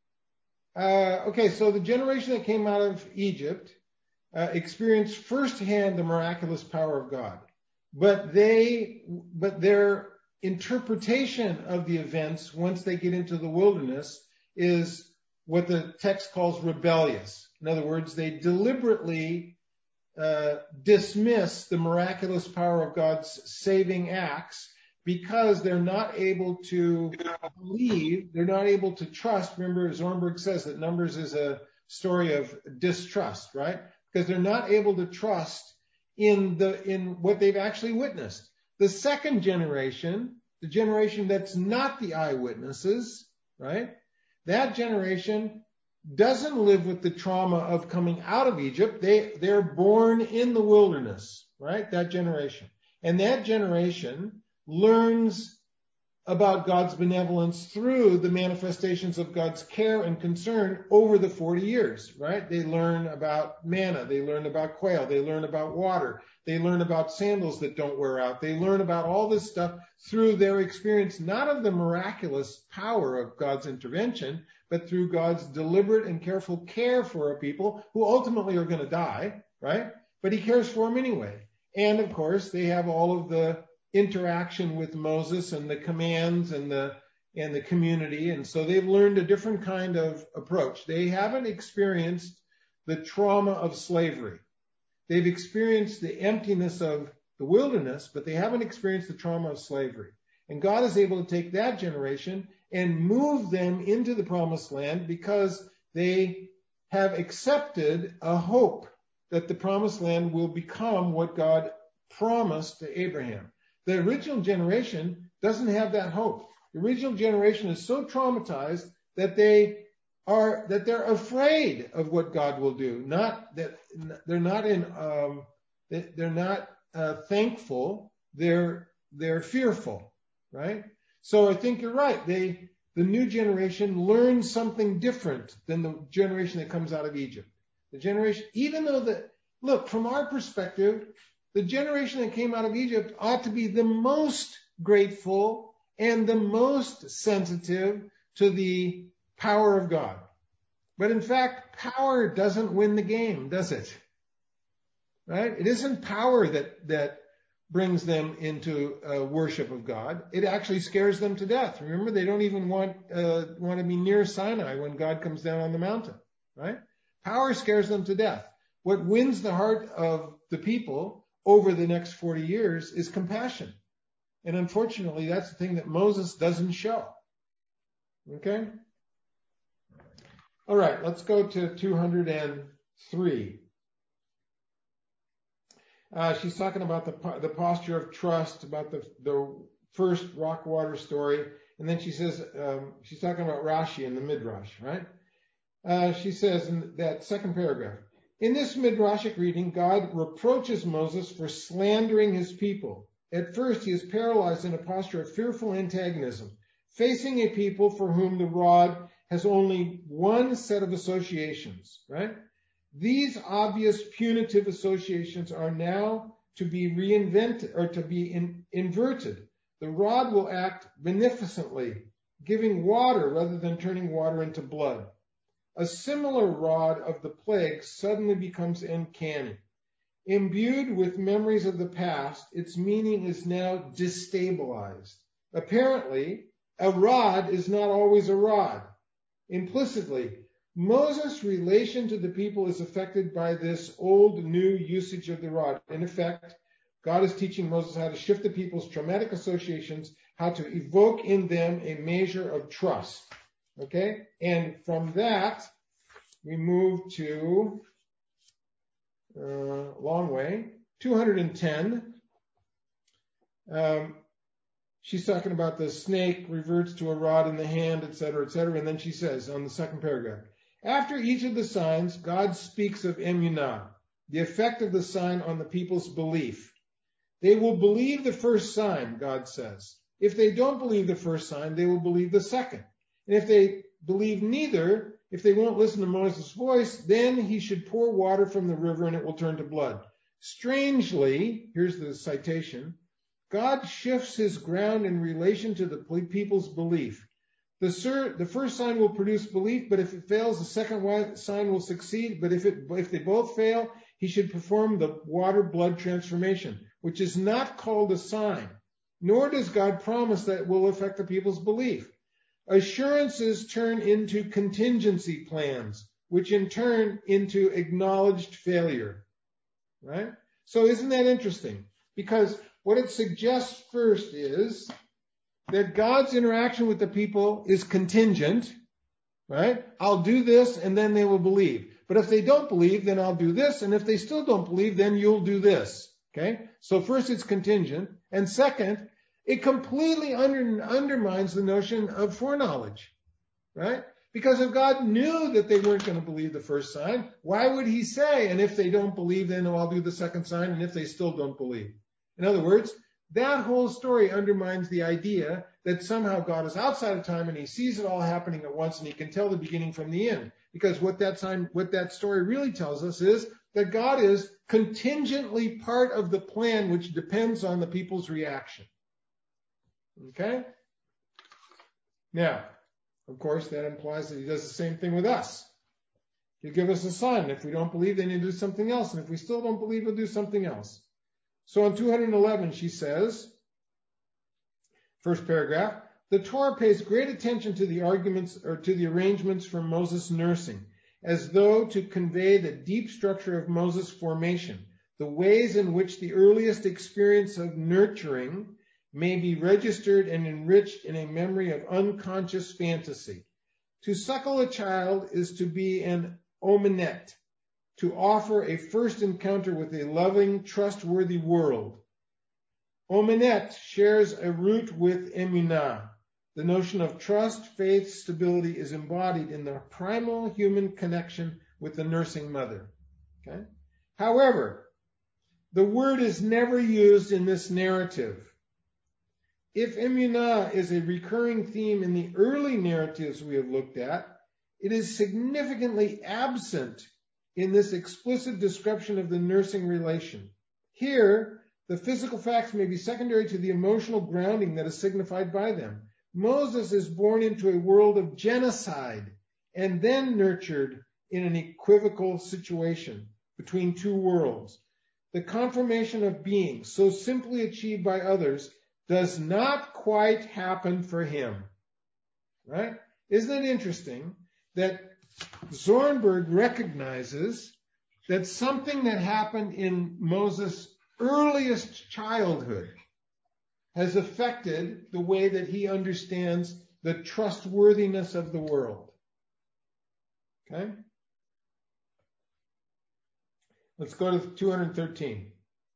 Uh, okay, so the generation that came out of Egypt uh, experienced firsthand the miraculous power of God, but they, but their interpretation of the events once they get into the wilderness is what the text calls rebellious. In other words, they deliberately uh, dismiss the miraculous power of God's saving acts because they're not able to believe, they're not able to trust. Remember, Zornberg says that Numbers is a story of distrust, right? Because they're not able to trust in the in what they've actually witnessed. The second generation, the generation that's not the eyewitnesses, right? That generation doesn't live with the trauma of coming out of Egypt. They, they're born in the wilderness, right? That generation. And that generation learns about God's benevolence through the manifestations of God's care and concern over the forty years, right? They learn about manna. They learn about quail. They learn about water. They learn about sandals that don't wear out. They learn about all this stuff through their experience, not of the miraculous power of God's intervention, but through God's deliberate and careful care for a people who ultimately are going to die, right? But he cares for them anyway. And of course, they have all of the interaction with Moses and the commands and the and the community, and so they've learned a different kind of approach. They haven't experienced the trauma of slavery. They've experienced the emptiness of the wilderness, but they haven't experienced the trauma of slavery. And God is able to take that generation and move them into the promised land because they have accepted a hope that the promised land will become what God promised to Abraham. The original generation doesn't have that hope. The original generation is so traumatized that they are that they're afraid of what God will do. Not that they're not in um, they're not uh, thankful. They're they're fearful, right? So I think you're right. They the new generation learns something different than the generation that comes out of Egypt. The generation, even though the look from our perspective, the generation that came out of Egypt ought to be the most grateful and the most sensitive to the power of God. But in fact, power doesn't win the game, does it? Right? It isn't power that, that brings them into uh, worship of God. It actually scares them to death. Remember, they don't even want, uh, want to be near Sinai when God comes down on the mountain, right? Power scares them to death. What wins the heart of the people over the next forty years is compassion. And unfortunately, that's the thing that Moses doesn't show. Okay? All right, let's go to two hundred three. Uh, she's talking about the, the posture of trust, about the, the first rock water story. And then she says, um, she's talking about Rashi in the Midrash, right? Uh, she says in that second paragraph, in this Midrashic reading, God reproaches Moses for slandering his people. At first, he is paralyzed in a posture of fearful antagonism, facing a people for whom the rod has only one set of associations, right? These obvious punitive associations are now to be reinvented or to be in, inverted. The rod will act beneficently, giving water rather than turning water into blood. A similar rod of the plague suddenly becomes uncanny. Imbued with memories of the past, its meaning is now destabilized. Apparently, a rod is not always a rod. Implicitly, Moses' relation to the people is affected by this old new usage of the rod. In effect, God is teaching Moses how to shift the people's traumatic associations, how to evoke in them a measure of trust. Okay, and from that, we move to, uh, long way, two hundred ten. Um, she's talking about the snake reverts to a rod in the hand, et cetera, et cetera. And then she says on the second paragraph, after each of the signs, God speaks of emunah, the effect of the sign on the people's belief. They will believe the first sign, God says. If they don't believe the first sign, they will believe the second. And if they believe neither, if they won't listen to Moses' voice, then he should pour water from the river and it will turn to blood. Strangely, here's the citation, God shifts his ground in relation to the people's belief. The, sur- the first sign will produce belief, but if it fails, the second sign will succeed. But if, it, if they both fail, he should perform the water-blood transformation, which is not called a sign, nor does God promise that it will affect the people's belief. Assurances turn into contingency plans, which in turn into acknowledged failure, right? So isn't that interesting? Because what it suggests first is that God's interaction with the people is contingent, right? I'll do this and then they will believe. But if they don't believe, then I'll do this. And if they still don't believe, then you'll do this. Okay? So first it's contingent. And second, it completely under, undermines the notion of foreknowledge, right? Because if God knew that they weren't going to believe the first sign, why would he say, and if they don't believe, then I'll do the second sign, and if they still don't believe? In other words, that whole story undermines the idea that somehow God is outside of time and he sees it all happening at once and he can tell the beginning from the end. Because what that time, what that story really tells us is that God is contingently part of the plan which depends on the people's reaction. Okay? Now, of course, that implies that he does the same thing with us. He'll give us a sign. If we don't believe, then he'll do something else. And if we still don't believe, he'll do something else. So in two eleven, she says, first paragraph, the Torah pays great attention to the arguments or to the arrangements for Moses' nursing, as though to convey the deep structure of Moses' formation, the ways in which the earliest experience of nurturing may be registered and enriched in a memory of unconscious fantasy. To suckle a child is to be an omenet, to offer a first encounter with a loving, trustworthy world. Omenet shares a root with emunah. The notion of trust, faith, stability is embodied in the primal human connection with the nursing mother. Okay? However, the word is never used in this narrative. If emunah is a recurring theme in the early narratives we have looked at, it is significantly absent in this explicit description of the nursing relation. Here, the physical facts may be secondary to the emotional grounding that is signified by them. Moses is born into a world of genocide and then nurtured in an equivocal situation between two worlds. The confirmation of being, so simply achieved by others, does not quite happen for him. Right? Isn't it interesting that Zornberg recognizes that something that happened in Moses' earliest childhood has affected the way that he understands the trustworthiness of the world. Okay? Let's go to two thirteen.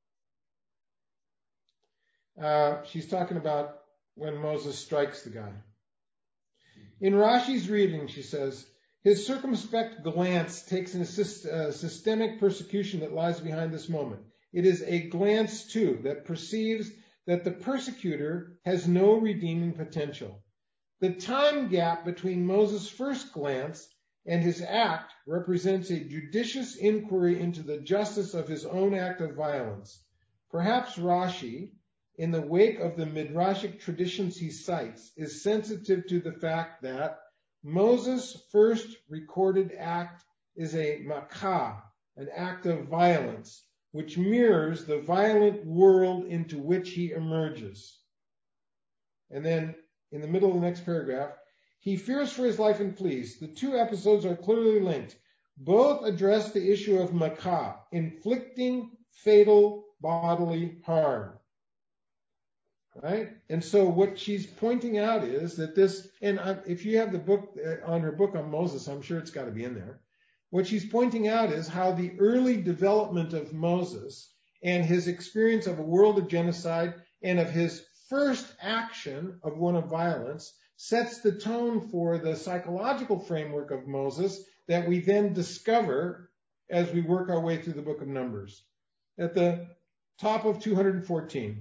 Uh, she's talking about when Moses strikes the guy. In Rashi's reading, she says, his circumspect glance takes an assist, uh, systemic persecution that lies behind this moment. It is a glance, too, that perceives that the persecutor has no redeeming potential. The time gap between Moses' first glance and his act represents a judicious inquiry into the justice of his own act of violence. Perhaps Rashi, in the wake of the Midrashic traditions he cites, is sensitive to the fact that Moses' first recorded act is a makah, an act of violence, which mirrors the violent world into which he emerges. And then, in the middle of the next paragraph, he fears for his life and flees. The two episodes are clearly linked. Both address the issue of makah, inflicting fatal bodily harm. Right? And so what she's pointing out is that this, and if you have the book on her book on Moses, I'm sure it's got to be in there. What she's pointing out is how the early development of Moses and his experience of a world of genocide and of his first action of one of violence sets the tone for the psychological framework of Moses that we then discover as we work our way through the book of Numbers. At the top of two fourteen,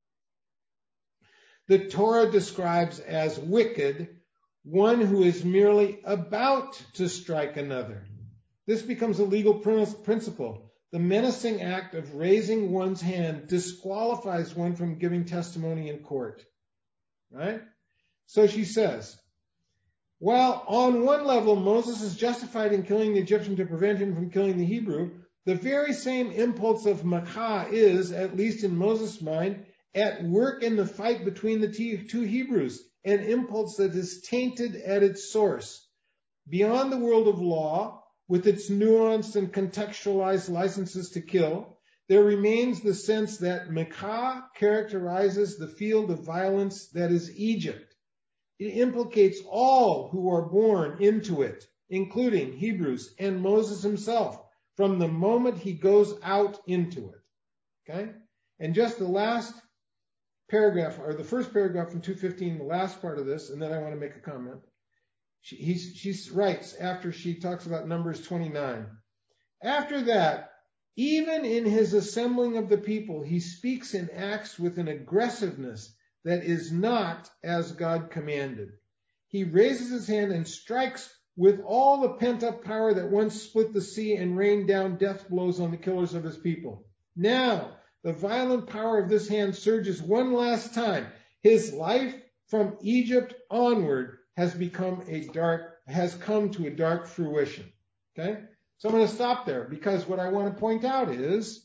the Torah describes as wicked one who is merely about to strike another. This becomes a legal principle. The menacing act of raising one's hand disqualifies one from giving testimony in court. Right? So she says, while on one level Moses is justified in killing the Egyptian to prevent him from killing the Hebrew, the very same impulse of makah is, at least in Moses' mind, at work in the fight between the two Hebrews, an impulse that is tainted at its source. Beyond the world of law, with its nuanced and contextualized licenses to kill, there remains the sense that makah characterizes the field of violence that is Egypt. It implicates all who are born into it, including Hebrews and Moses himself, from the moment he goes out into it. Okay? And just the last paragraph, or the first paragraph from two fifteen, the last part of this, and then I want to make a comment. She, he, she writes, after she talks about Numbers twenty-nine, after that, Even in his assembling of the people, he speaks and acts with an aggressiveness that is not as God commanded. He raises his hand and strikes with all the pent-up power that once split the sea and rained down death blows on the killers of his people. Now, the violent power of this hand surges one last time. His life from Egypt onward has become a dark, has come to a dark fruition. Okay? So I'm going to stop there because what I want to point out is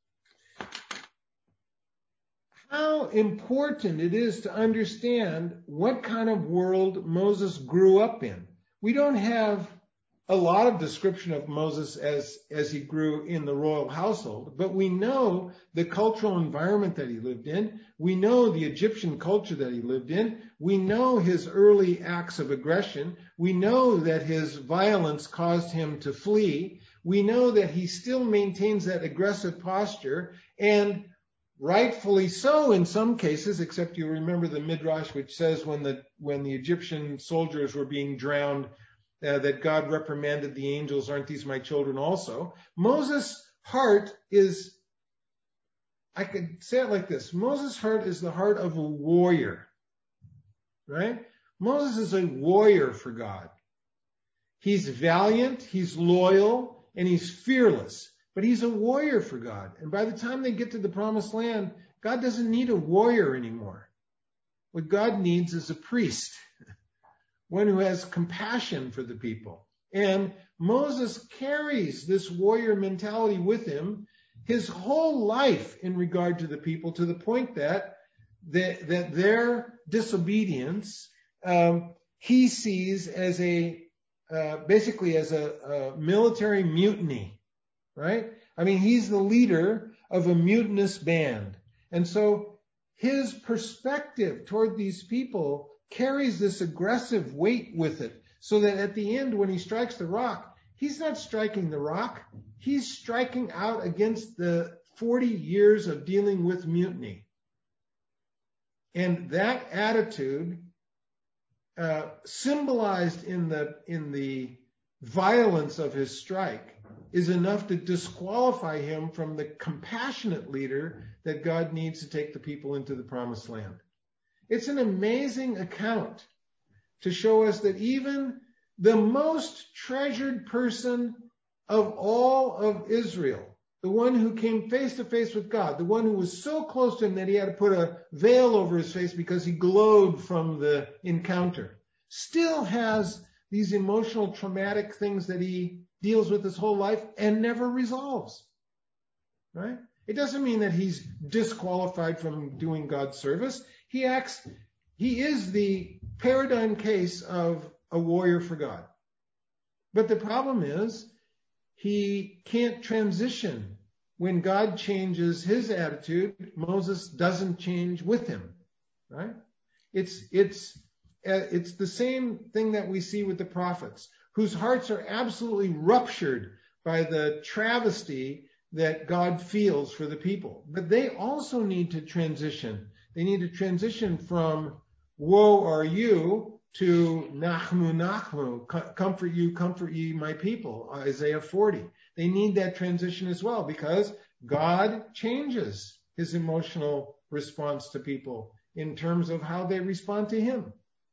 how important it is to understand what kind of world Moses grew up in. We don't have a lot of description of Moses as, as he grew in the royal household, but we know the cultural environment that he lived in. We know the Egyptian culture that he lived in. We know his early acts of aggression. We know that his violence caused him to flee. We know that he still maintains that aggressive posture, and rightfully so in some cases, except you remember the Midrash, which says when the when the Egyptian soldiers were being drowned, uh, that God reprimanded the angels, aren't these my children also? Moses' heart is, I could say it like this, Moses' heart is the heart of a warrior, right? Moses is a warrior for God. He's valiant, he's loyal, and he's fearless. But he's a warrior for God. And by the time they get to the promised land, God doesn't need a warrior anymore. What God needs is a priest, one who has compassion for the people. And Moses carries this warrior mentality with him his whole life in regard to the people, to the point that, that, that their disobedience um, he sees as a, uh, basically as a, a military mutiny. Right? I mean, he's the leader of a mutinous band. And so his perspective toward these people carries this aggressive weight with it, so that at the end, when he strikes the rock, he's not striking the rock. He's striking out against the forty years of dealing with mutiny. And that attitude, uh, symbolized in the, in the violence of his strike, is enough to disqualify him from the compassionate leader that God needs to take the people into the promised land. It's an amazing account to show us that even the most treasured person of all of Israel, the one who came face to face with God, the one who was so close to him that he had to put a veil over his face because he glowed from the encounter, still has these emotional traumatic things that he deals with his whole life and never resolves, right? It doesn't mean that he's disqualified from doing God's service. He acts, he is the paradigm case of a warrior for God. But the problem is he can't transition. When God changes his attitude, Moses doesn't change with him, right? It's, it's, it's the same thing that we see with the prophets, whose hearts are absolutely ruptured by the travesty that God feels for the people. But they also need to transition. They need to transition from woe are you to nachmu nachmu, comfort you, comfort ye my people, Isaiah forty. They need that transition as well, because God changes his emotional response to people in terms of how they respond to him.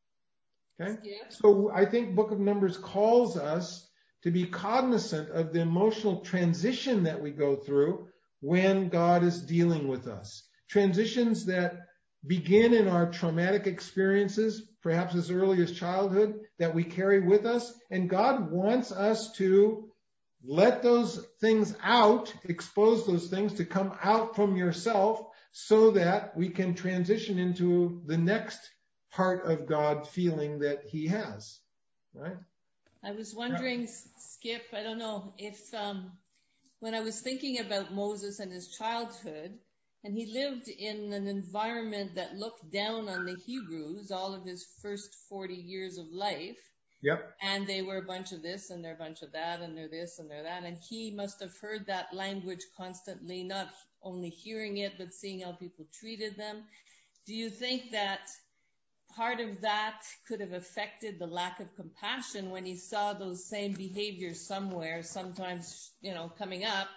Okay? So I think Book of Numbers calls us to be cognizant of the emotional transition that we go through when God is dealing with us. Transitions that begin in our traumatic experiences, perhaps as early as childhood, that we carry with us. And God wants us to let those things out, expose those things to come out from yourself, so that we can transition into the next heart of God feeling that he has, right? I was wondering, Skip, I don't know, if um, when I was thinking about Moses and his childhood, and he lived in an environment that looked down on the Hebrews all of his first forty years of life. Yep. And they were a bunch of this, and they're a bunch of that, and they're this, and they're that. And he must have heard that language constantly, not only hearing it, but seeing how people treated them. Do you think that part of that could have affected the lack of compassion when he saw those same behaviors somewhere, sometimes, you know, coming up,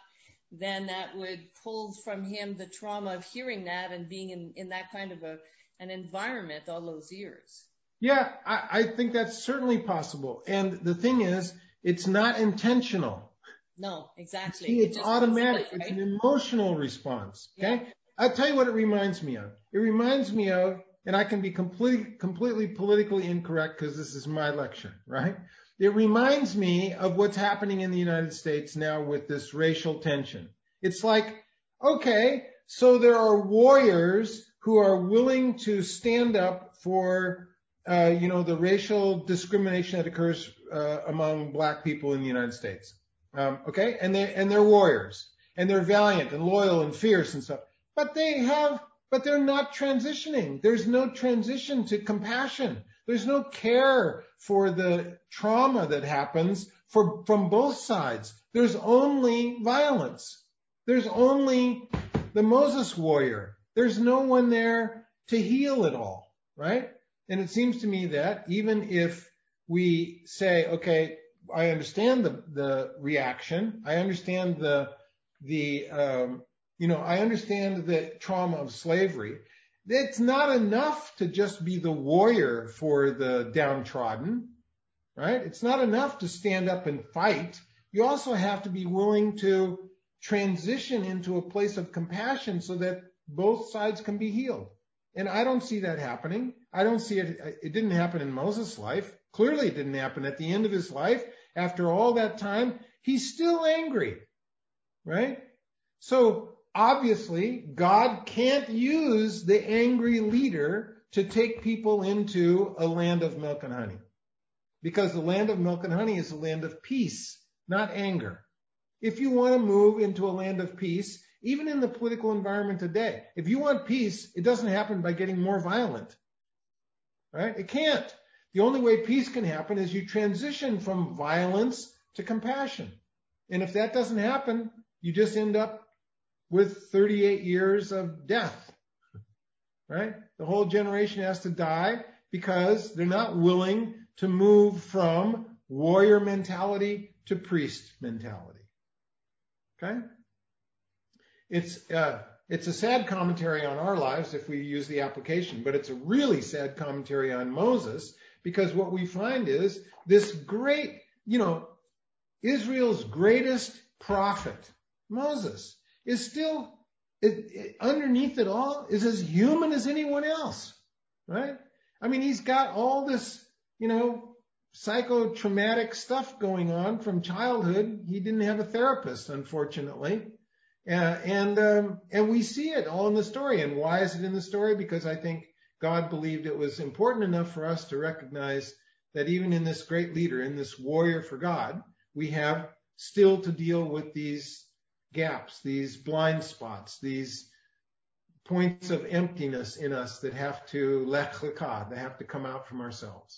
then that would pull from him the trauma of hearing that and being in, in that kind of a an environment all those years. Yeah, I, I think that's certainly possible. And the thing is, it's not intentional. No, exactly. See, it's it automatic. Right? It's an emotional response. Okay. Yeah. I'll tell you what it reminds me of. It reminds me of, and I can be completely, completely politically incorrect because this is my lecture, right? It reminds me of what's happening in the United States now with this racial tension. It's like, okay, so there are warriors who are willing to stand up for, uh, you know, the racial discrimination that occurs uh, among black people in the United States. Um, okay, and they and they're warriors, and they're valiant and loyal and fierce and stuff. But they have, but they're not transitioning. There's no transition to compassion. There's no care for the trauma that happens for from both sides. There's only violence. There's only the Moses warrior. There's no one there to heal it all, right? And it seems to me that even if we say, okay, I understand the, the reaction. I understand the, the, um, you know, I understand the trauma of slavery. It's not enough to just be the warrior for the downtrodden, right? It's not enough to stand up and fight. You also have to be willing to transition into a place of compassion so that both sides can be healed. And I don't see that happening. I don't see it. It didn't happen in Moses' life. Clearly it didn't happen at the end of his life. After all that time, he's still angry, right? So obviously, God can't use the angry leader to take people into a land of milk and honey, because the land of milk and honey is a land of peace, not anger. If you want to move into a land of peace, even in the political environment today, if you want peace, it doesn't happen by getting more violent, right? It can't. The only way peace can happen is you transition from violence to compassion. And if that doesn't happen, you just end up with thirty-eight years of death, right? The whole generation has to die because they're not willing to move from warrior mentality to priest mentality. Okay? It's, uh, it's a sad commentary on our lives if we use the application, but it's a really sad commentary on Moses, because what we find is this great, you know, Israel's greatest prophet, Moses, is still, it, it, underneath it all, is as human as anyone else, right? I mean, he's got all this, you know, psychotraumatic stuff going on from childhood. He didn't have a therapist, unfortunately. Uh, and um, and we see it all in the story. And why is it in the story? Because I think God believed it was important enough for us to recognize that even in this great leader, in this warrior for God, we have still to deal with these gaps, these blind spots, these points of emptiness in us that have to lech lekah, that have to come out from ourselves.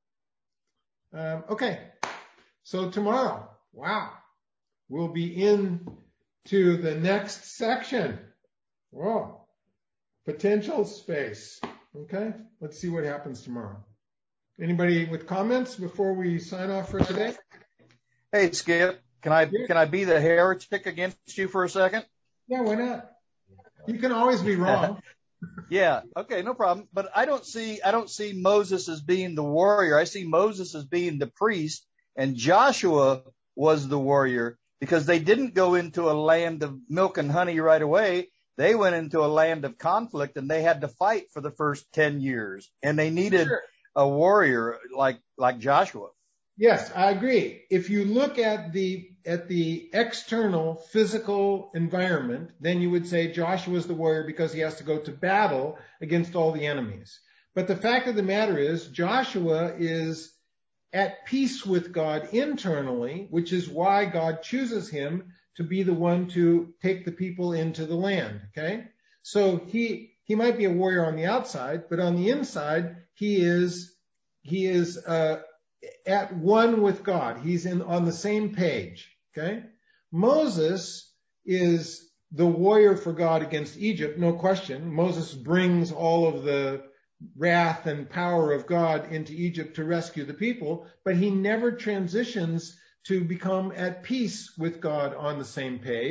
Um, okay, so tomorrow, wow, we'll be in to the next section. Whoa, potential space. Okay, let's see what happens tomorrow. Anybody with comments before we sign off for today? Hey, Skip, can I Yeah. can I be the heretic against you for a second? Yeah, why not? You can always be wrong. Yeah, okay, no problem. But I don't see I don't see Moses as being the warrior. I see Moses as being the priest, and Joshua was the warrior, because they didn't go into a land of milk and honey right away. They went into a land of conflict, and they had to fight for the first ten years, and they needed Sure. a warrior like like Joshua. Yes, I agree. If you look at the at the external physical environment, then you would say Joshua is the warrior because he has to go to battle against all the enemies. But the fact of the matter is, Joshua is at peace with God internally, which is why God chooses him to be the one to take the people into the land. Okay, so he he might be a warrior on the outside, but on the inside, he is he is uh, at one with God. He's in on the same page. Okay, Moses is the warrior for God against Egypt, no question. Moses brings all of the wrath and power of God into Egypt to rescue the people, but he never transitions to become at peace with God on the same page.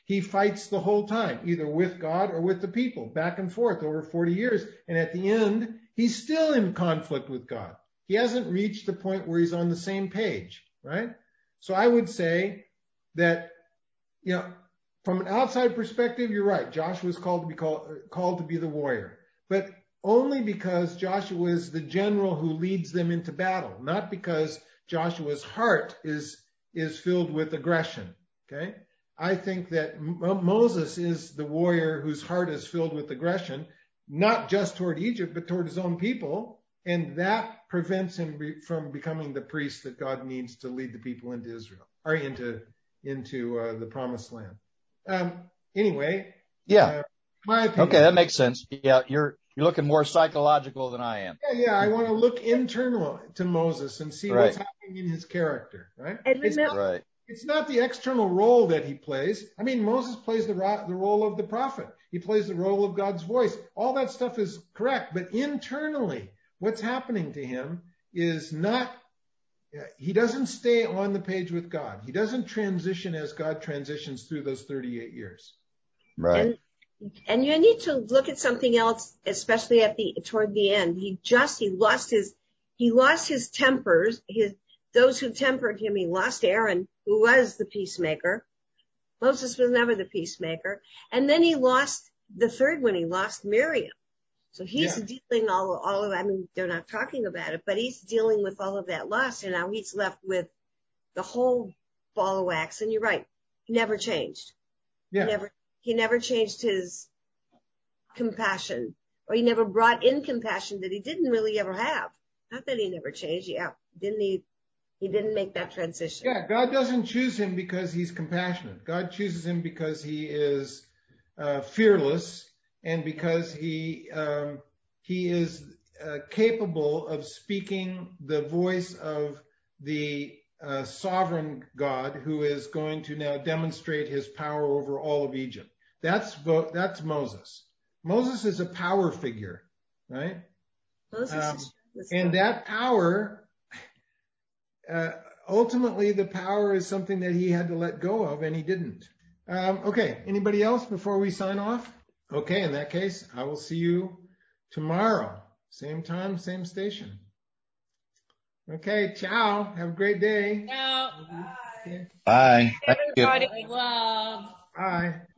He fights the whole time, either with God or with the people, back and forth over forty years. And at the end, he's still in conflict with God. He hasn't reached the point where he's on the same page, right? So I would say that, you know, from an outside perspective, you're right. Joshua was called to be called, called to be the warrior, but only because Joshua is the general who leads them into battle, not because Joshua's heart is, is filled with aggression. Okay. I think that M- Moses is the warrior whose heart is filled with aggression, not just toward Egypt, but toward his own people. And that prevents him be, from becoming the priest that God needs to lead the people into Israel or into, into uh, the promised land. Um, anyway. Yeah. Uh, my opinion. Okay. That makes sense. Yeah. You're, you're looking more psychological than I am. Yeah. Yeah. I want to look internal to Moses and see right. what's happening in his character, right? And It's not, right. it's not the external role that he plays. I mean, Moses plays the, ro- the role of the prophet. He plays the role of God's voice. All that stuff is correct. But internally, what's happening to him is not, he doesn't stay on the page with God. He doesn't transition as God transitions through those thirty-eight years. Right. And, and you need to look at something else, especially at the, toward the end. He just, he lost his, he lost his tempers, his, those who tempered him. He lost Aaron, who was the peacemaker. Moses was never the peacemaker. And then he lost the third one. He lost Miriam. So he's Yeah. dealing all, all of, I mean, they're not talking about it, but he's dealing with all of that loss. And now he's left with the whole ball of wax. And you're right. He never changed. Yeah. He never, he never changed his compassion, or he never brought in compassion that he didn't really ever have. Not that he never changed. Yeah. Didn't he? He didn't make that transition. Yeah. God doesn't choose him because he's compassionate. God chooses him because he is uh, fearless. And because he um, he is uh, capable of speaking the voice of the uh, sovereign God, who is going to now demonstrate his power over all of Egypt. That's that's Moses. Moses is a power figure, right? Moses Um, is and that power, uh, ultimately, the power is something that he had to let go of, and he didn't. Um, okay. Anybody else before we sign off? Okay, in that case, I will see you tomorrow. Same time, same station. Okay, ciao. Have a great day. Now, Okay. Bye. Thank you. Everybody. wow. Bye.